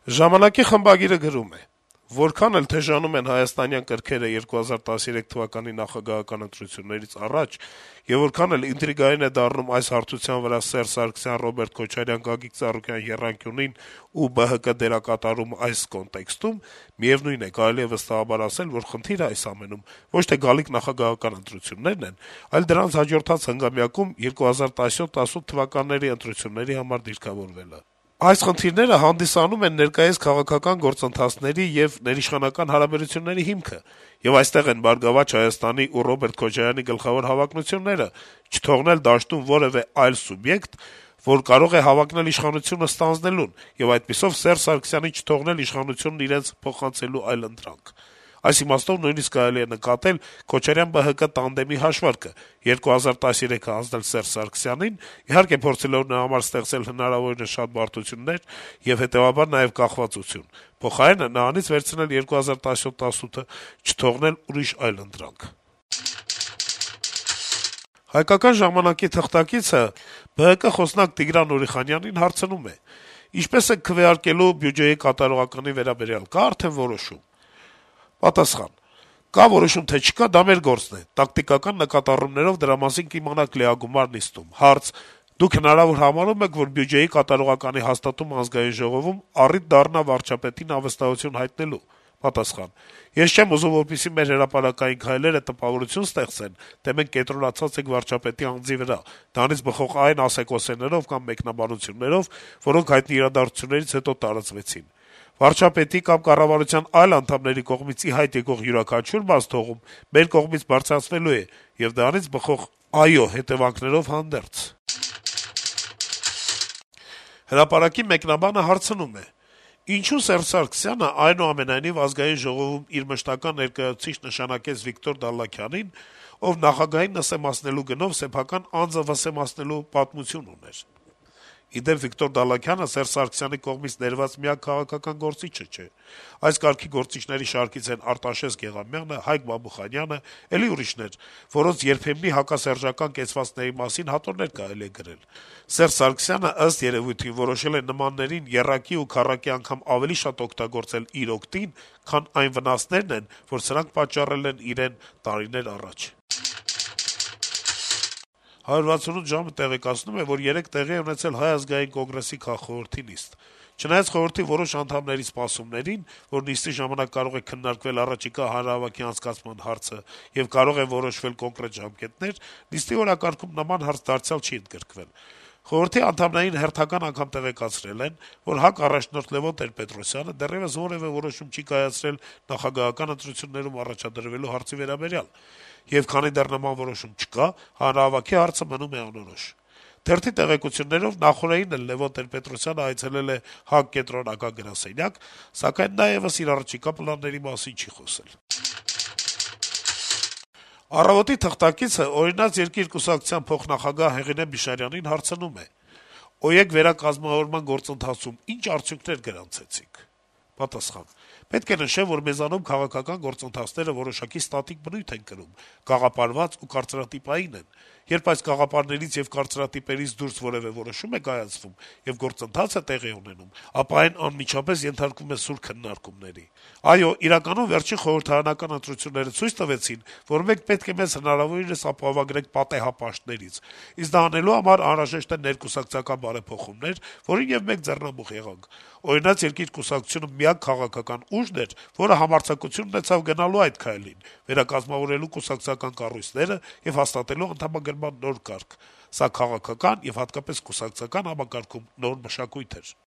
Ժամանակի խմբագիրը գրում է. - «Որքան էլ թեժանում են հայաստանյան կրքերը 2013 թվականի նախագահական ընտրություններից առաջ, եւ որքան էլ ինտրիգային է դառնում այս հարթության վրա Սերժ Սարգսյան, Ռոբերտ Քոչարյան, Գագիկ Ծառուկյան եռանկյունին ու ԲՀԿ դերակատարումը այս կոնտեքստում, միեւնույն է, կարելի է վստահաբար ասել, որ խնդիրը այս ամենում ոչ թե գալիք նախագահական ընտրություններն են, այլ դրանց հաջորդած հնգամյակում 2017-18 թվականների ընտրությունների համար դիրքավորվելը։ Այս խնդիրները հանդիսանում են ներկայիս քաղաքական գործընթացների եւ ներիշխանական հարաբերությունների հիմքը, եւ այստեղ են «Բարգավաճ Հայաստանի» ու Ռոբերտ Քոչարյանի գլխավոր հավակնությունները՝ չթողնել դաշտում որեւէ այլ սուբյեկտ, որ կարող է հավակնել իշխանությունը ստանձնելուն, եւ այդպիսով Սերժ Սարգսյանին չթողնել իշխանությունն իրենց փոխանցելու այլընտրանք։ Այս իմաստով նույնիսկ կարելի է նկատել Քոչարյան-ԲՀԿ տանդեմի հաշվարկը՝ 2013-ը հանձնել Սերժ Սարգսյանին, իհարկե փորձելով նրա համար ստեղծել հնարավորինս շատ բարդություններ եւ հետեւաբար նաեւ կախվածություն, փոխարենը նրանից վերցնել 2017-18-ը, չթողնել ուրիշ այլընտրանք»։ «Հայկական ժամանակ»-ի թղթակիցը ԲՀԿ խոսնակ Տիգրան Ուրիխանյանին հարցնում է. - «Ինչպե՞ս եք քվեարկելու բյուջեի կատարողականի վերաբերյալ, կա՞ արդեն որոշում»։ Պատասխան. - «Կա որոշում, թե չկա, դա մեր գործն է: Տակտիկական նկատառումներով դրա մասին կիմանաք լիագումար նիստում»։ Հարց. - «Դուք հնարավոր համարում եք, որ բյուջեի կատարողականի հաստատումը Ազգային ժողովում առիթ դառնա վարչապետին անվստահություն հայտնելու»։ Պատասխան. - «Ես չեմ ուզում, որպեսզի մեր հրապարակային քայլերը տպավորություն ստեղծեն, թե մենք կենտրոնացած ենք վարչապետի անձի վրա, դրանից բխող այն ասեկոսեներով կամ մեկնաբանություններով, որոնք հայտնի իրադարձություններից հետո տարածվեցին: Վարչապետի կամ կառավարության այլ անդամների կողմից ի հայտ եկող յուրաքանչյուր բացթողում մեր կողմից բարձրացվելու է եւ դրանից բխող հետեւանքներով հանդերձ»։ «Հրապարակ»-ի մեկնաբանը հարցնում է. - «Ինչու Սերժ Սարգսյանը այնուամենայնիվ Ազգային ժողովում իր մշտական ներկայացուցիչ նշանակեց Վիկտոր Դալլաքյանին, ով նախագահին նսեմացնելու գնով սեփական անձը վսեմացնելու պատմություն ուներ: Ի դեպ, Վիկտոր Դալլաքյանը Սերժ Սարգսյանի կողմից ներված միակ քաղաքական գործիչը չէ: Այս կարգի գործիչների շարքից են Արտաշես Գեղամյանը, Հայկ Բաբուխանյանը, էլի ուրիշներ, որոնց երբեմնի հակասերժական կեցվածքների մասին հատորներ կարելի է գրել: Սերժ Սարգսյանը, ըստ երևույթին, որոշել է նմաններին եռակի ու քառակի անգամ ավելի շատ օգտագործել իր օգտին, քան այն վնասներն են, որ սրանք պատճառել են իրեն տարիներ առաջ»: «168 ժամ»-ը տեղեկացնում է, որ երեկ տեղի է ունեցել Հայ ազգային կոնգրեսի քաղխորհրդի նիստ: Չնայած խորհրդի որոշ անդամների սպասումներին, որ նիստի ժամանակ կարող է քննարկվել առաջիկա հանրահավաքի անցկացման հարցը եւ կարող են որոշվել կոնկրետ ժամկետներ, նիստի օրակարգում նման հարց դարձյալ չի ընդգրկվել: Խորհրդի անդամներին հերթական անգամ տեղեկացրել են, որ ՀԱԿ առաջնորդ Լեւոն Տեր-Պետրոսյանը դեռեւս որեւէ որոշում չի կայացրել նախագահական ընտրություններում առաջադրվելու հարցի վերաբերյալ, եւ քանի դեռ նման որոշում չկա, հանրահավաքի հարցը մնում է անորոշ: Թերթի տեղեկություններով նախօրեին էլ Լեւոն Տեր-Պետրոսյանը այցելել է ՀԱԿ կենտրոնական գրասենյակ, սակայն նա եւս իր առաջիկա պլանների մասին չի խոսել»: «Առավոտ»-ի թղթակիցը «Օրինաց երկիր» կուսակցության փոխնախագահ Հեղինե Բիշարյանին հարցնում է. - «ՕԵԿ վերակազմավորման գործընթացում ի՞նչ արդյունքներ գրանցեցիք»: Պատասխան. - «Պետք է նշեմ, որ մեզանում քաղաքական գործընթացները որոշակի ստատիկ բնույթ են կրում, գաղափարված ու կարծրատիպային են: Երբ այս գաղափարներից եւ կարծրատիպերից դուրս որեւէ որոշում է կայացվում եւ գործընթաց է տեղի ունենում, ապա այն անմիջապես ենթարկվում է սուր քննարկումների: Այո, իրականում վերջին խորհրդարանական ընտրությունները ցույց տվեցին, որ մենք պետք է մեզ հնարավորինս ապահովագրենք պատեհապաշտներից, իսկ դա անելու համար անհրաժեշտ են ներկուսակցական բարեփոխումներ, որին եւ մենք ձեռնամուխ եղանք: «Օրինաց երկիր» կուսակցությունը միակ քաղաքական ուժն էր, որը համարձակություն ունեցավ գնալու այդ քայլին, վերակազմավորելու կուսակցական կառույցները եւ հաստատելու անդամագրման նոր կարգ: Սա քաղաքական եւ հատկապես կուսակցական համակարգում նոր մշակույթ էր»: